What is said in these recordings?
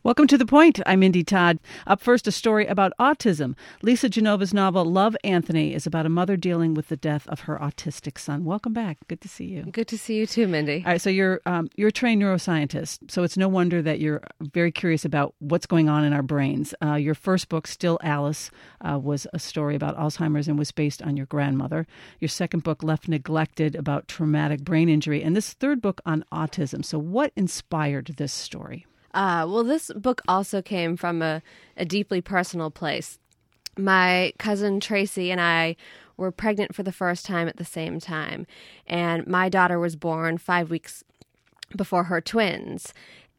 Welcome to The Point. I'm Mindy Todd. Up first, a story about autism. Lisa Genova's novel, Love, Anthony, is about a mother dealing with the death of her autistic son. Welcome back. Good to see you. Good to see you too, Mindy. All right, so you're a trained neuroscientist, so it's no wonder that you're very curious about what's going on in our brains. Your first book, Still Alice, was a story about Alzheimer's and was based on your grandmother. Your second book, Left Neglected, about traumatic brain injury. And this third book on autism. So what inspired this story? Well, this book also came from a deeply personal place. My cousin Tracy and I were pregnant for the first time at the same time, and my daughter was born 5 weeks before her twins.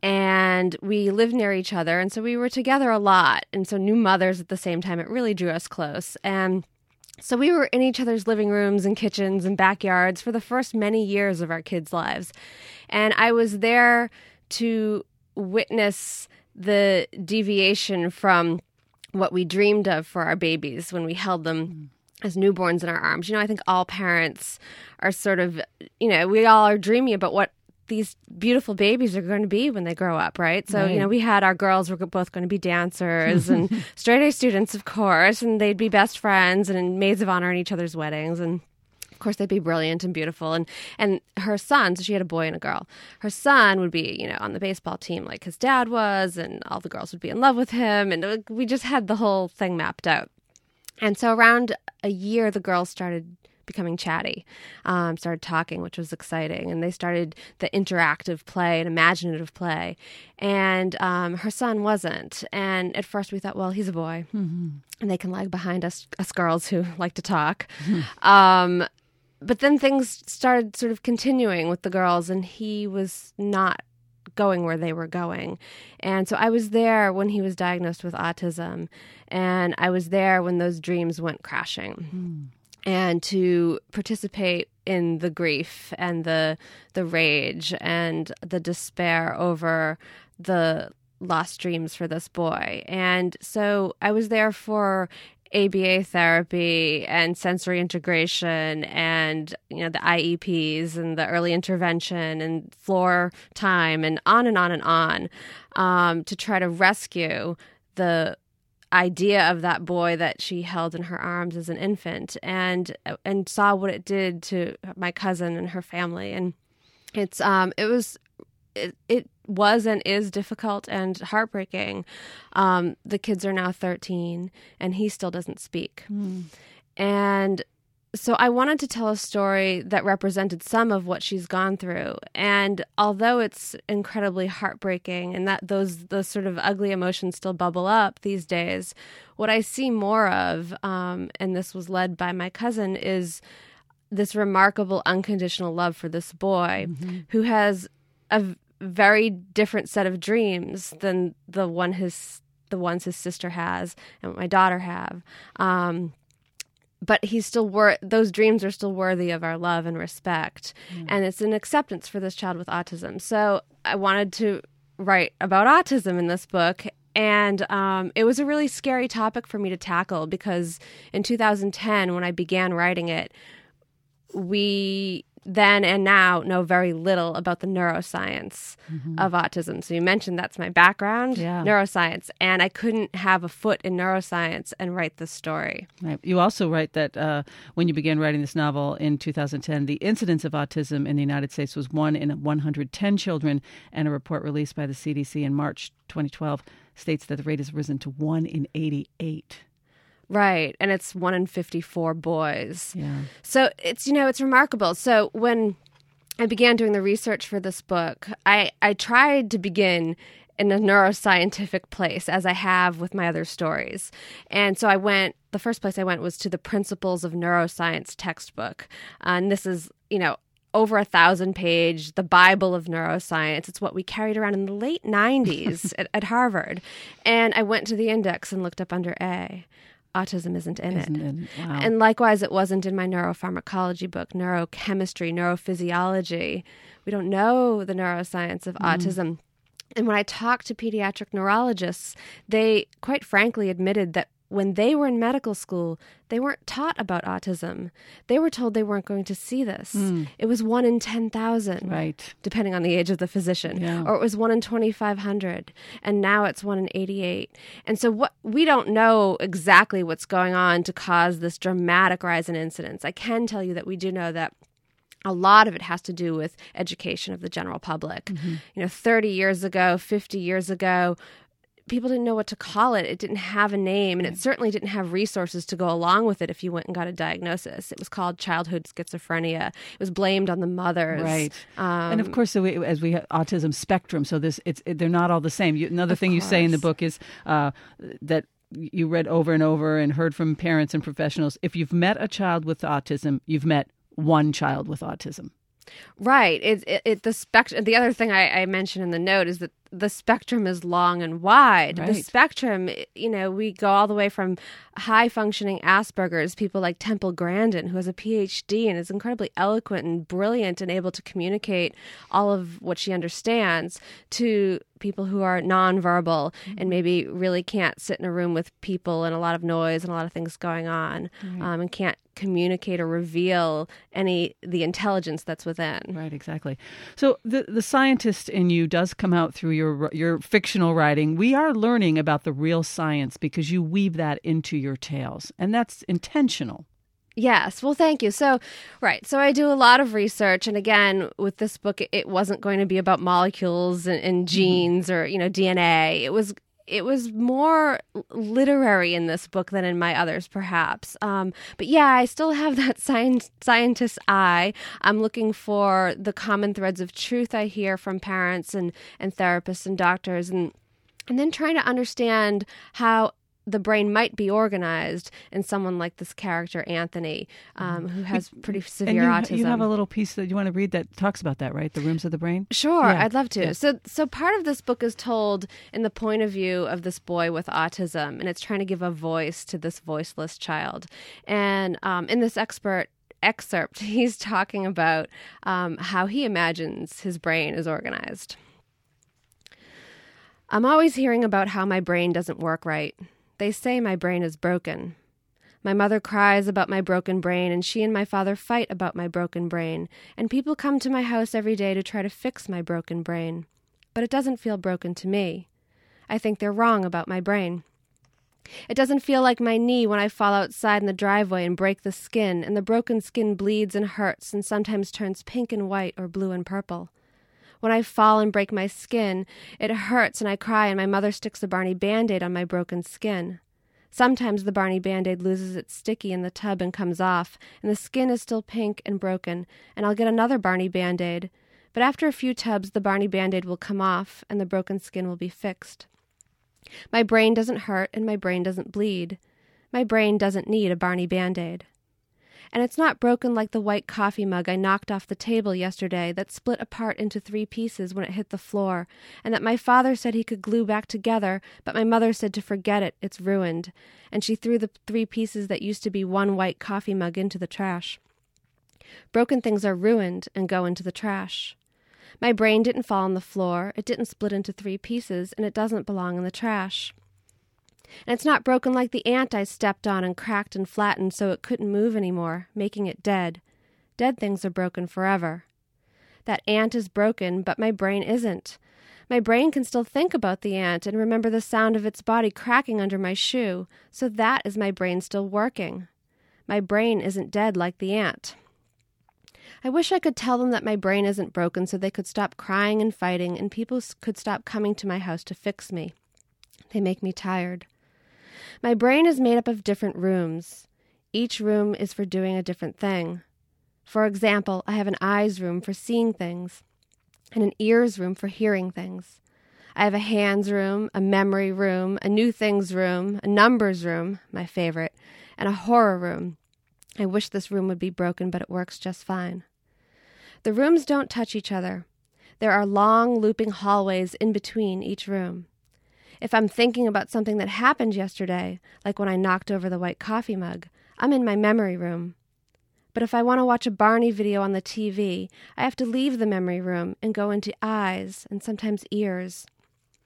And we lived near each other, and so we were together a lot. And so new mothers at the same time, it really drew us close. And so we were in each other's living rooms and kitchens and backyards for the first many years of our kids' lives. And I was there to witness the deviation from what we dreamed of for our babies when we held them as newborns in our arms. You know, I think all parents are sort of, we all are dreaming about what these beautiful babies are going to be when they grow up, right? So, Right. We had our girls were both going to be dancers and straight A students, of course, and they'd be best friends and maids of honor in each other's weddings. And of course, they'd be brilliant and beautiful. And her son, so she had a boy and a girl. Her son would be, on the baseball team like his dad was, and all the girls would be in love with him. And we just had the whole thing mapped out. And so around a year, the girls started becoming chatty, started talking, which was exciting. And they started the interactive play and imaginative play. And her son wasn't. And at first we thought, well, he's a boy. Mm-hmm. And they can lag behind us girls who like to talk. Mm-hmm. But then things started sort of continuing with the girls, and he was not going where they were going. And so I was there when he was diagnosed with autism, and I was there when those dreams went crashing. And to participate in the grief and the rage and the despair over the lost dreams for this boy. And so I was there for ABA therapy and sensory integration and, the IEPs and the early intervention and floor time and on and on and on, to try to rescue the idea of that boy that she held in her arms as an infant and saw what it did to my cousin and her family. And it was and is difficult and heartbreaking. The kids are now 13 and he still doesn't speak. And so I wanted to tell a story that represented some of what she's gone through. And although it's incredibly heartbreaking and that those sort of ugly emotions still bubble up these days, what I see more of, and this was led by my cousin, is this remarkable unconditional love for this boy who has a very different set of dreams than the ones his sister has and what my daughter have. But he's still those dreams are still worthy of our love and respect. And it's an acceptance for this child with autism. So I wanted to write about autism in this book. And it was a really scary topic for me to tackle because in 2010, when I began writing it, we then and now know very little about the neuroscience of autism. So you mentioned that's my background, neuroscience, and I couldn't have a foot in neuroscience and write this story. Right. You also write that when you began writing this novel in 2010, the incidence of autism in the United States was 1 in 110 children, and a report released by the CDC in March 2012 states that the rate has risen to 1 in 88. Right, and it's 1 in 54 boys. Yeah. So it's remarkable. So when I began doing the research for this book, I tried to begin in a neuroscientific place, as I have with my other stories. And so the first place I went was to the Principles of Neuroscience textbook. And this is, over 1,000-page, the Bible of neuroscience. It's what we carried around in the late 90s at Harvard. And I went to the index and looked up under A. Autism isn't in it. Wow. And likewise, it wasn't in my neuropharmacology book, neurochemistry, neurophysiology. We don't know the neuroscience of autism. And when I talked to pediatric neurologists, they quite frankly admitted that when they were in medical school, they weren't taught about autism. They were told they weren't going to see this. It was 1 in 10,000, right, depending on the age of the physician, yeah. or it was 1 in 2,500, and now it's 1 in 88. And so we don't know exactly what's going on to cause this dramatic rise in incidence. I can tell you that we do know that a lot of it has to do with education of the general public. 30 years ago, 50 years ago, people didn't know what to call it. It didn't have a name, and it certainly didn't have resources to go along with it if you went and got a diagnosis. It was called childhood schizophrenia. It was blamed on the mothers. Right. And of course, so as we have autism spectrum, so they're not all the same. Another thing you say in the book is that you read over and over and heard from parents and professionals, if you've met a child with autism, you've met one child with autism. Right. The spectrum. The other thing I mentioned in the note is that the spectrum is long and wide. Right. The spectrum, we go all the way from high-functioning Asperger's, people like Temple Grandin, who has a PhD and is incredibly eloquent and brilliant and able to communicate all of what she understands, to people who are nonverbal and maybe really can't sit in a room with people and a lot of noise and a lot of things going on, and can't communicate or reveal the intelligence that's within. Right, exactly. So the scientist in you does come out through your fictional writing. We are learning about the real science because you weave that into your tales, and that's intentional. Yes. Well, thank you. So I do a lot of research. And again, with this book, it wasn't going to be about molecules and genes or, DNA. It was more literary in this book than in my others, perhaps. But yeah, I still have that scientist's eye. I'm looking for the common threads of truth I hear from parents and therapists and doctors, and then trying to understand how the brain might be organized in someone like this character, Anthony, who has pretty severe autism. You have a little piece that you want to read that talks about that, right? The Rooms of the Brain? Sure, Yeah. I'd love to. Yeah. So part of this book is told in the point of view of this boy with autism, and it's trying to give a voice to this voiceless child. And in this excerpt, he's talking about how he imagines his brain is organized. I'm always hearing about how my brain doesn't work right. They say my brain is broken. My mother cries about my broken brain, and she and my father fight about my broken brain, and people come to my house every day to try to fix my broken brain. But it doesn't feel broken to me. I think they're wrong about my brain. It doesn't feel like my knee when I fall outside in the driveway and break the skin, and the broken skin bleeds and hurts and sometimes turns pink and white or blue and purple. When I fall and break my skin, it hurts and I cry, and my mother sticks a Barney Band-Aid on my broken skin. Sometimes the Barney Band-Aid loses its sticky in the tub and comes off, and the skin is still pink and broken, and I'll get another Barney Band-Aid. But after a few tubs, the Barney Band-Aid will come off, and the broken skin will be fixed. My brain doesn't hurt, and my brain doesn't bleed. My brain doesn't need a Barney Band-Aid. And it's not broken like the white coffee mug I knocked off the table yesterday that split apart into 3 pieces when it hit the floor, and that my father said he could glue back together, but my mother said to forget it, it's ruined, and she threw the 3 pieces that used to be one white coffee mug into the trash. Broken things are ruined and go into the trash. My brain didn't fall on the floor, it didn't split into 3 pieces, and it doesn't belong in the trash. And it's not broken like the ant I stepped on and cracked and flattened so it couldn't move anymore, making it dead. Dead things are broken forever. That ant is broken, but my brain isn't. My brain can still think about the ant and remember the sound of its body cracking under my shoe, so that is my brain still working. My brain isn't dead like the ant. I wish I could tell them that my brain isn't broken so they could stop crying and fighting and people could stop coming to my house to fix me. They make me tired. My brain is made up of different rooms. Each room is for doing a different thing. For example, I have an eyes room for seeing things, and an ears room for hearing things. I have a hands room, a memory room, a new things room, a numbers room, my favorite, and a horror room. I wish this room would be broken, but it works just fine. The rooms don't touch each other. There are long, looping hallways in between each room. If I'm thinking about something that happened yesterday, like when I knocked over the white coffee mug, I'm in my memory room. But if I want to watch a Barney video on the TV, I have to leave the memory room and go into eyes and sometimes ears.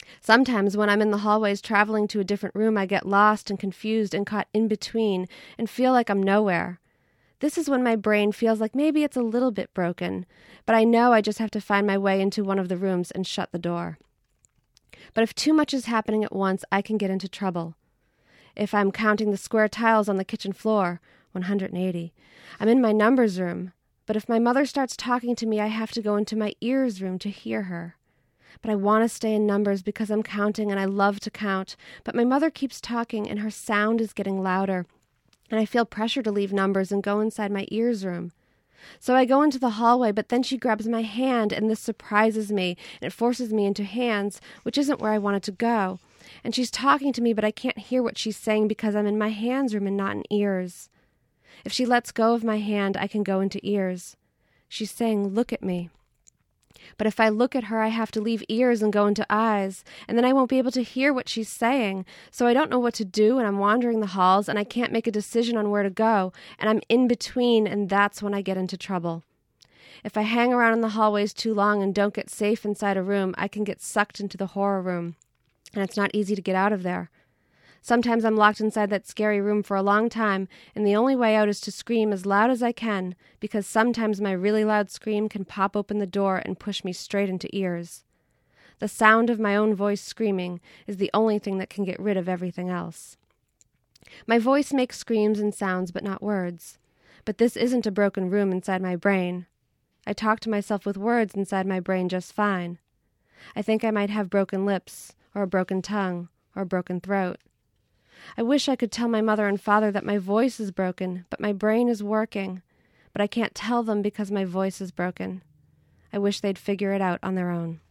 Sometimes when I'm in the hallways traveling to a different room, I get lost and confused and caught in between and feel like I'm nowhere. This is when my brain feels like maybe it's a little bit broken, but I know I just have to find my way into one of the rooms and shut the door. But if too much is happening at once, I can get into trouble. If I'm counting the square tiles on the kitchen floor, 180, I'm in my numbers room. But if my mother starts talking to me, I have to go into my ears room to hear her. But I want to stay in numbers because I'm counting and I love to count. But my mother keeps talking and her sound is getting louder. And I feel pressure to leave numbers and go inside my ears room. So I go into the hallway, but then she grabs my hand, and this surprises me, and it forces me into hands, which isn't where I wanted to go. And she's talking to me, but I can't hear what she's saying because I'm in my hands room and not in ears. If she lets go of my hand, I can go into ears. She's saying, look at me. But if I look at her, I have to leave ears and go into eyes, and then I won't be able to hear what she's saying. So I don't know what to do, and I'm wandering the halls, and I can't make a decision on where to go, and I'm in between, and that's when I get into trouble. If I hang around in the hallways too long and don't get safe inside a room, I can get sucked into the horror room, and it's not easy to get out of there. Sometimes I'm locked inside that scary room for a long time, and the only way out is to scream as loud as I can, because sometimes my really loud scream can pop open the door and push me straight into ears. The sound of my own voice screaming is the only thing that can get rid of everything else. My voice makes screams and sounds, but not words. But this isn't a broken room inside my brain. I talk to myself with words inside my brain just fine. I think I might have broken lips, or a broken tongue, or a broken throat. I wish I could tell my mother and father that my voice is broken, but my brain is working. But I can't tell them because my voice is broken. I wish they'd figure it out on their own.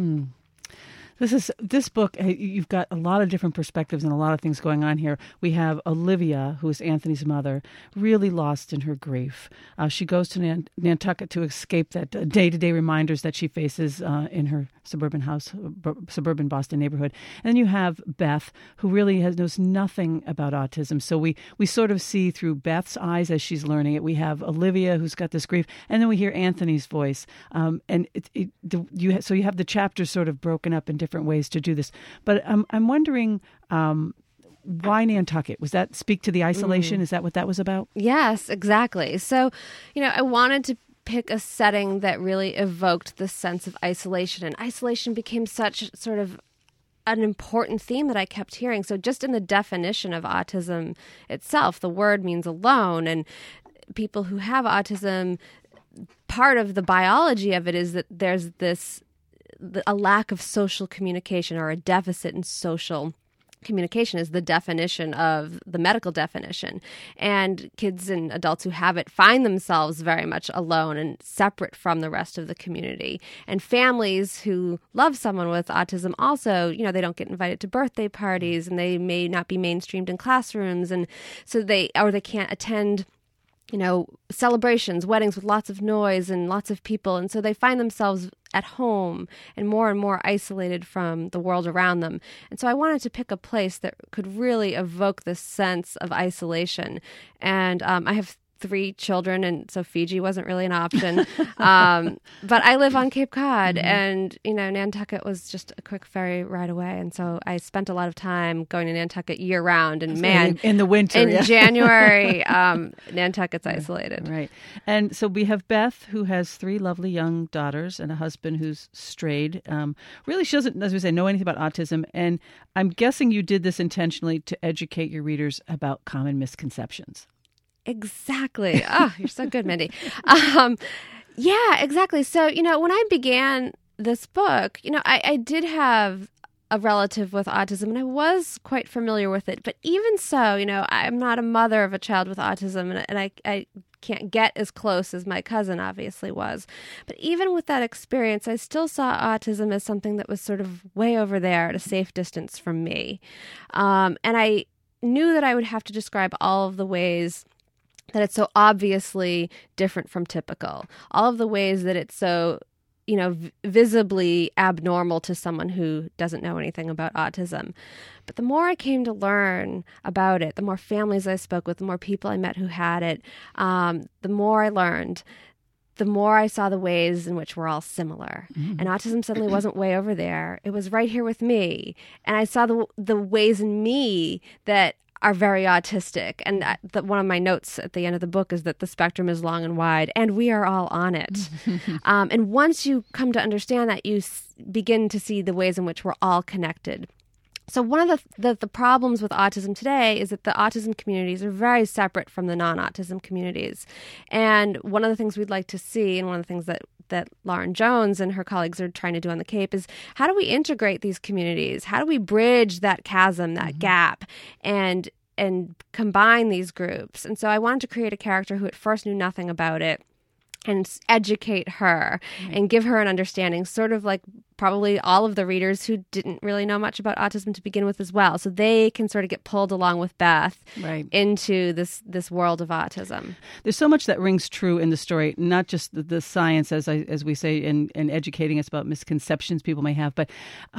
This book, you've got a lot of different perspectives and a lot of things going on here. We have Olivia, who is Anthony's mother, really lost in her grief. She goes to Nantucket to escape that day-to-day reminders that she faces in her suburban Boston neighborhood. And then you have Beth, who really knows nothing about autism. So we sort of see through Beth's eyes as she's learning it. We have Olivia, who's got this grief, and then we hear Anthony's voice. And you have the chapters sort of broken up in different ways to do this. But I'm wondering, why Nantucket? Was that speak to the isolation? Is that what that was about? Yes, exactly. So, I wanted to pick a setting that really evoked the sense of isolation. And isolation became such sort of an important theme that I kept hearing. So just in the definition of autism itself, the word means alone. And people who have autism, part of the biology of it is that there's a lack of social communication, or a deficit in social communication is the definition of the medical definition. And kids and adults who have it find themselves very much alone and separate from the rest of the community. And families who love someone with autism also, they don't get invited to birthday parties, and they may not be mainstreamed in classrooms. And so they can't attend celebrations, weddings with lots of noise and lots of people. And so they find themselves at home and more isolated from the world around them. And so I wanted to pick a place that could really evoke this sense of isolation. And I have 3 children, and so Fiji wasn't really an option. But I live on Cape Cod, and, Nantucket was just a quick ferry ride away. And so I spent a lot of time going to Nantucket year round. And in the winter, in January, Nantucket's isolated. Right. And so we have Beth, who has 3 lovely young daughters and a husband who's strayed. Really, she doesn't, as we say, know anything about autism. And I'm guessing you did this intentionally to educate your readers about common misconceptions. Exactly. Oh, you're so good, Mindy. Yeah, exactly. So, when I began this book, I did have a relative with autism, and I was quite familiar with it. But even so, I'm not a mother of a child with autism, and I can't get as close as my cousin obviously was. But even with that experience, I still saw autism as something that was sort of way over there at a safe distance from me. And I knew that I would have to describe all of the ways that it's so obviously different from typical, all of the ways that it's so, visibly abnormal to someone who doesn't know anything about autism. But the more I came to learn about it, the more families I spoke with, the more people I met who had it, the more I learned the more I saw the ways in which we're all similar. And autism suddenly wasn't way over there. It was right here with me. And I saw the ways in me that are very autistic. And one of my notes at the end of the book is that the spectrum is long and wide, and we are all on it. And once you come to understand that, you begin to see the ways in which we're all connected. So one of the problems with autism today is that the autism communities are very separate from the non-autism communities. And one of the things we'd like to see, and one of the things that Lauren Jones and her colleagues are trying to do on the Cape, is how do we integrate these communities? How do we bridge that chasm, that gap, and combine these groups? And so I wanted to create a character who at first knew nothing about it, and educate her and give her an understanding, sort of like probably all of the readers who didn't really know much about autism to begin with as well. So they can sort of get pulled along with Beth into this world of autism. There's so much that rings true in the story, not just the science, as we say, and educating us about misconceptions people may have, but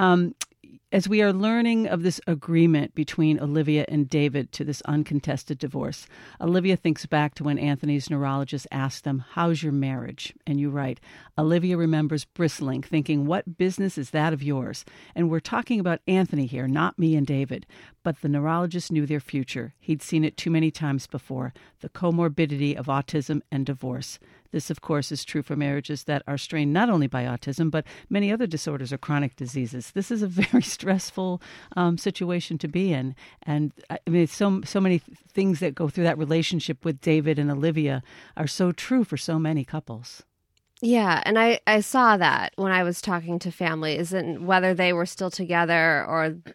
as we are learning of this agreement between Olivia and David to this uncontested divorce, Olivia thinks back to when Anthony's neurologist asked them, "How's your marriage?" And you write, Olivia remembers bristling, thinking, "What business is that of yours?" And we're talking about Anthony here, not me and David. But the neurologist knew their future. He'd seen it too many times before, the comorbidity of autism and divorce. This, of course, is true for marriages that are strained not only by autism, but many other disorders or chronic diseases. This is a very stressful situation to be in. And I mean, so many things that go through that relationship with David and Olivia are so true for so many couples. Yeah, and I saw that when I was talking to families, and whether they were still together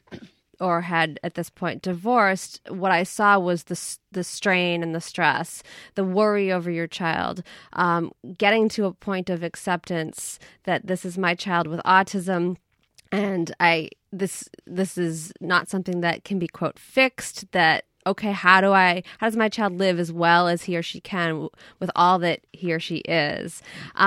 or had at this point divorced, what I saw was the strain and the stress, the worry over your child, getting to a point of acceptance that this is my child with autism, and this is not something that can be, quote, fixed, that okay, how does my child live as well as he or she can with all that he or she is?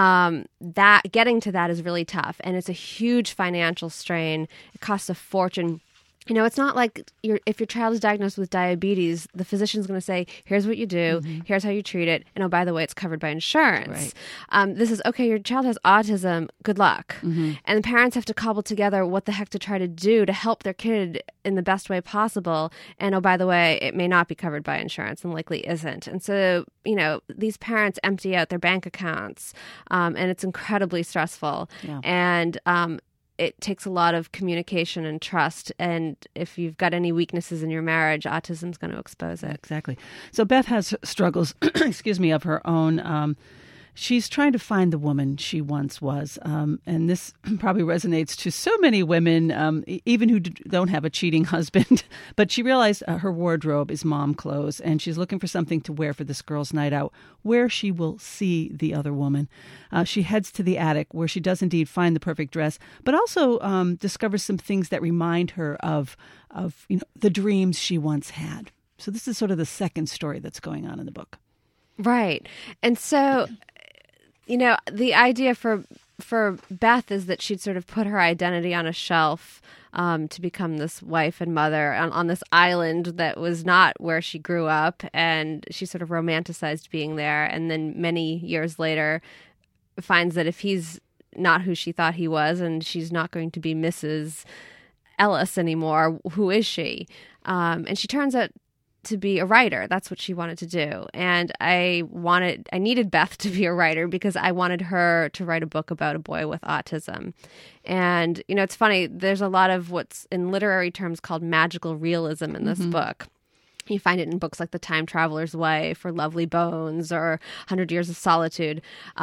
That getting to that is really tough, and it's a huge financial strain. It costs a fortune. You know, it's not like if your child is diagnosed with diabetes, the physician's going to say, here's what you do, here's how you treat it, and oh, by the way, it's covered by insurance. Right. This is, okay, your child has autism, good luck. And the parents have to cobble together what the heck to try to do to help their kid in the best way possible. And oh, by the way, it may not be covered by insurance and likely isn't. And so, you know, these parents empty out their bank accounts, and it's incredibly stressful. Yeah. And it takes a lot of communication and trust. And if you've got any weaknesses in your marriage, autism's going to expose it. Exactly. So Beth has struggles, of her own. She's trying to find the woman she once was. And this probably resonates to so many women, even who don't have a cheating husband. But she realized her wardrobe is mom clothes, and she's looking for something to wear for this girl's night out where she will see the other woman. She heads to the attic where she does indeed find the perfect dress, but also discovers some things that remind her of the dreams she once had. So this is sort of the second story that's going on in the book. Right. And so, you know, the idea for Beth is that she'd sort of put her identity on a shelf to become this wife and mother on this island that was not where she grew up, and she sort of romanticized being there. And then many years later finds that if he's not who she thought he was, and she's not going to be Mrs. Ellis anymore, who is she? And she turns out to be a writer. That's what she wanted to do. And I needed Beth to be a writer because I wanted her to write a book about a boy with autism. And, you know, it's funny, there's a lot of what's in literary terms called magical realism in this book. You find it in books like The Time Traveler's Wife or Lovely Bones or 100 Years of Solitude.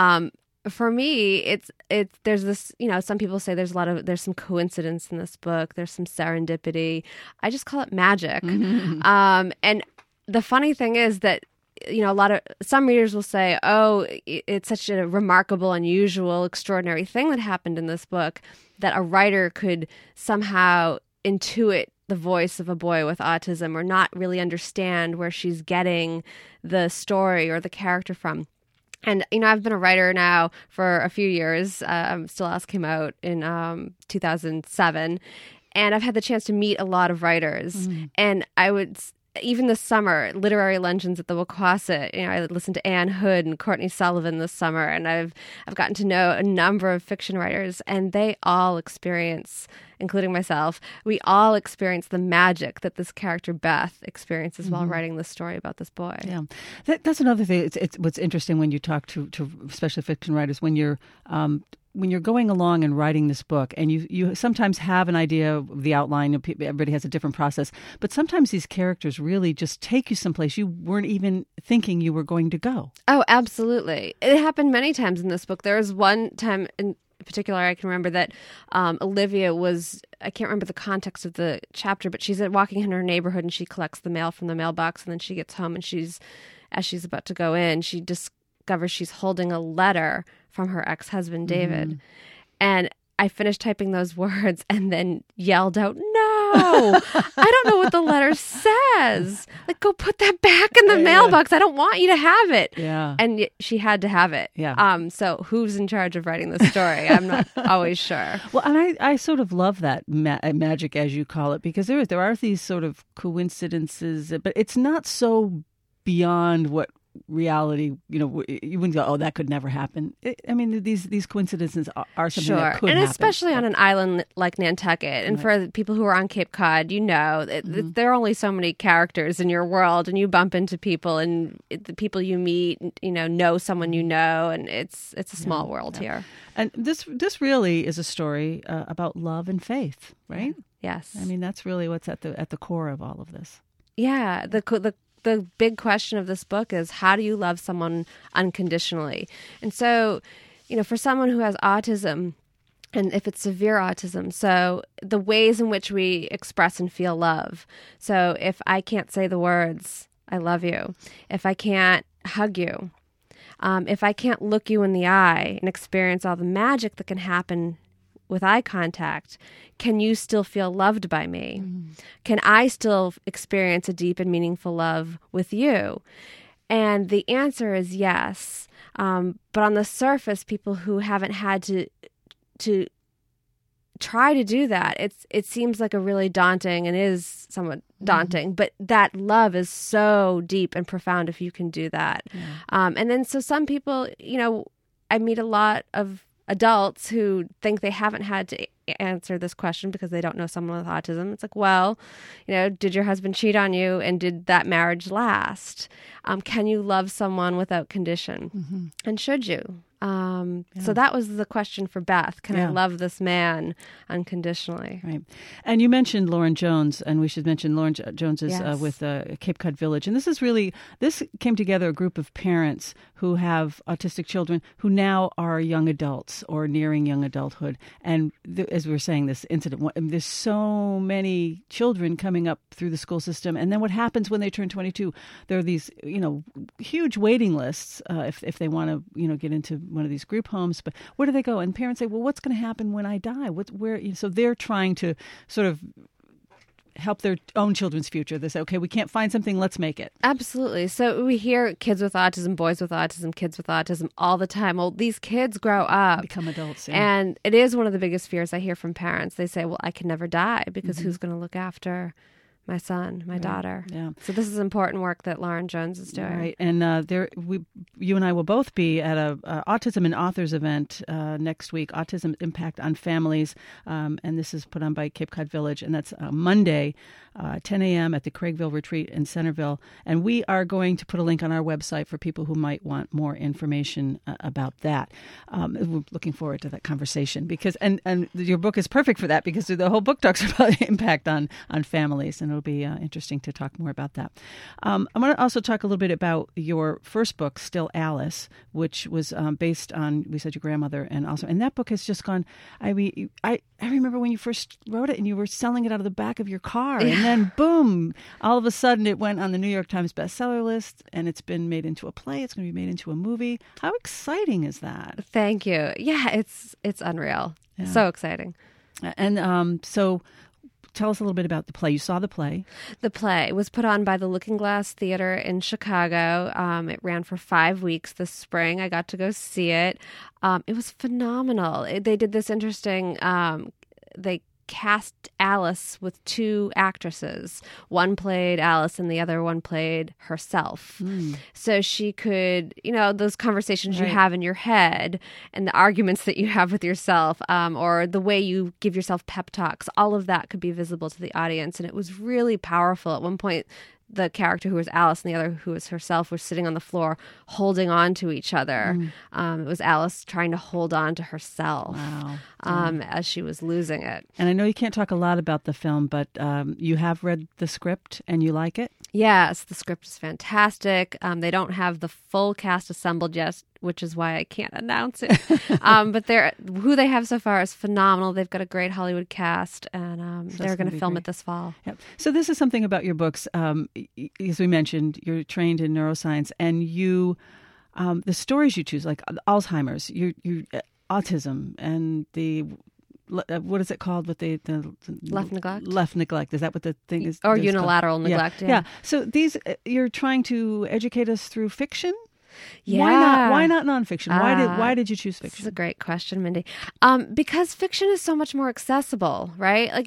For me, there's this, you know, some people say there's some coincidence in this book. There's some serendipity. I just call it magic. And the funny thing is that, you know, some readers will say, oh, it's such a remarkable, unusual, extraordinary thing that happened in this book that a writer could somehow intuit the voice of a boy with autism or not really understand where she's getting the story or the character from. And, you know, I've been a writer now for a few years. Still Alice came out in 2007. And I've had the chance to meet a lot of writers. And I would even this summer, literary luncheons at the Wauquasset. You know, I listened to Anne Hood and Courtney Sullivan this summer, and I've gotten to know a number of fiction writers, and they all experience, including myself, we all experience the magic that this character Beth experiences while writing this story about this boy. Yeah, that's another thing. It's what's interesting when you talk to especially fiction writers when you're going along and writing this book, and you sometimes have an idea of the outline. Everybody has a different process, but sometimes these characters really just take you someplace you weren't even thinking you were going to go. Oh, absolutely. It happened many times in this book. There was one time in particular I can remember that Olivia was, I can't remember the context of the chapter, but she's walking in her neighborhood and she collects the mail from the mailbox, and then she gets home and as she's about to go in, she discovers she's holding a letter from her ex-husband, David. And I finished typing those words and then yelled out, "No, I don't know what the letter says. Like, go put that back in the mailbox. I don't want you to have it." Yeah. And she had to have it. Yeah. So who's in charge of writing the story? I'm not always sure. Well, and I sort of love that magic, as you call it, because there are these sort of coincidences, but it's not so beyond what reality, you wouldn't go, "Oh, that could never happen." These coincidences are something that could happen. And especially on an island like Nantucket. And for people who are on Cape Cod, there are only so many characters in your world, and you bump into people, and the people you meet, know someone you know, and it's a small world here. And this really is a story about love and faith, right? Yes. That's really what's at the core of all of this. Yeah. The big question of this book is, how do you love someone unconditionally? And so, for someone who has autism, and if it's severe autism, so the ways in which we express and feel love. So if I can't say the words, "I love you," if I can't hug you, if I can't look you in the eye and experience all the magic that can happen with eye contact, can you still feel loved by me? Can I still experience a deep and meaningful love with you? And the answer is yes. But on the surface, people who haven't had to try to do that, it seems like a really daunting, and is somewhat daunting, but that love is so deep and profound if you can do that. Yeah. And then so some people, I meet a lot of adults who think they haven't had to answer this question because they don't know someone with autism. It's like, well, did your husband cheat on you, and did that marriage last? Can you love someone without condition? And should you? So that was the question for Beth. Can I love this man unconditionally? Right. And you mentioned Lauren Jones, and we should mention Lauren Jones is with Cape Cod Village. And this came together a group of parents who have autistic children who now are young adults or nearing young adulthood. And as we were saying, this incident, there's so many children coming up through the school system. And then what happens when they turn 22? There are these, huge waiting lists if they want to, get into one of these group homes, but where do they go? And parents say, "Well, what's going to happen when I die? So they're trying to sort of help their own children's future. They say, "Okay, we can't find something, let's make it." Absolutely. So we hear kids with autism, boys with autism, kids with autism all the time. Well, these kids grow up, become adults, and it is one of the biggest fears I hear from parents. They say, "Well, I can never die because who's going to look after my son, my daughter?" Yeah. So this is important work that Lauren Jones is doing. Right. And you and I will both be at a Autism and Authors event next week, Autism Impact on Families. And this is put on by Cape Cod Village. And that's Monday, 10 a.m. at the Craigville Retreat in Centerville. And we are going to put a link on our website for people who might want more information about that. We're looking forward to that conversation because, and your book is perfect for that because the whole book talks about impact on families. And it'll be interesting to talk more about that. I want to also talk a little bit about your first book, Still Alice, which was based on, we said, your grandmother, and that book has just gone. I remember when you first wrote it and you were selling it out of the back of your car, and then boom, all of a sudden it went on the New York Times bestseller list, and it's been made into a play. It's going to be made into a movie. How exciting is that? Thank you. Yeah, it's unreal. Yeah. So exciting. And so. Tell us a little bit about the play. You saw the play. The play was put on by the Looking Glass Theater in Chicago. It ran for 5 weeks this spring. I got to go see it. It was phenomenal. They did this interesting, they cast Alice with two actresses. One played Alice and the other one played herself. So she could, those conversations you have in your head and the arguments that you have with yourself, or the way you give yourself pep talks, all of that could be visible to the audience. And it was really powerful. At one point, the character who was Alice and the other who was herself were sitting on the floor holding on to each other. It was Alice trying to hold on to herself as she was losing it. And I know you can't talk a lot about the film, but you have read the script and you like it? Yes, the script is fantastic. They don't have the full cast assembled yet, which is why I can't announce it. But who they have so far is phenomenal. They've got a great Hollywood cast, and they're going to film it this fall. Yep. So this is something about your books. As we mentioned, you're trained in neuroscience, and the stories you choose, like Alzheimer's, autism, and the what is it called with the left neglect? Left neglect. Is that what the thing is? Or unilateral neglect. Yeah. So these, you're trying to educate us through fiction? Yeah. Why not nonfiction? Why did you choose fiction? This is a great question, Mindy. Because fiction is so much more accessible, right? Like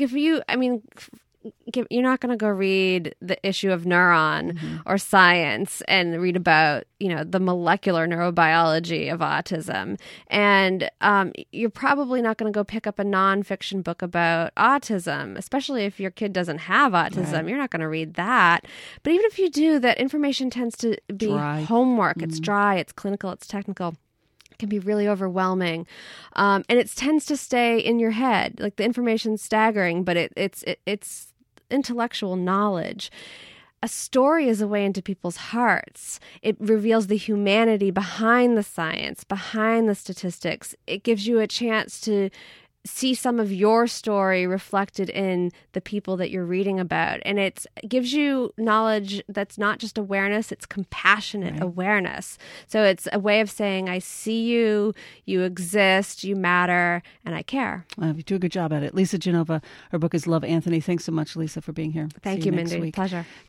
you're not going to go read the issue of Neuron or Science and read about, the molecular neurobiology of autism. And you're probably not going to go pick up a nonfiction book about autism, especially if your kid doesn't have autism. Right. You're not going to read that. But even if you do, that information tends to be homework. It's dry, it's clinical, it's technical. It can be really overwhelming. And it tends to stay in your head. Like the information's staggering, but it's intellectual knowledge. A story is a way into people's hearts. It reveals the humanity behind the science, behind the statistics. It gives you a chance to see some of your story reflected in the people that you're reading about. And it gives you knowledge that's not just awareness, it's compassionate awareness. So it's a way of saying, I see you, you exist, you matter, and I care. You do a good job at it. Lisa Genova, her book is Love, Anthony. Thanks so much, Lisa, for being here. Thank you, Mindy. Pleasure.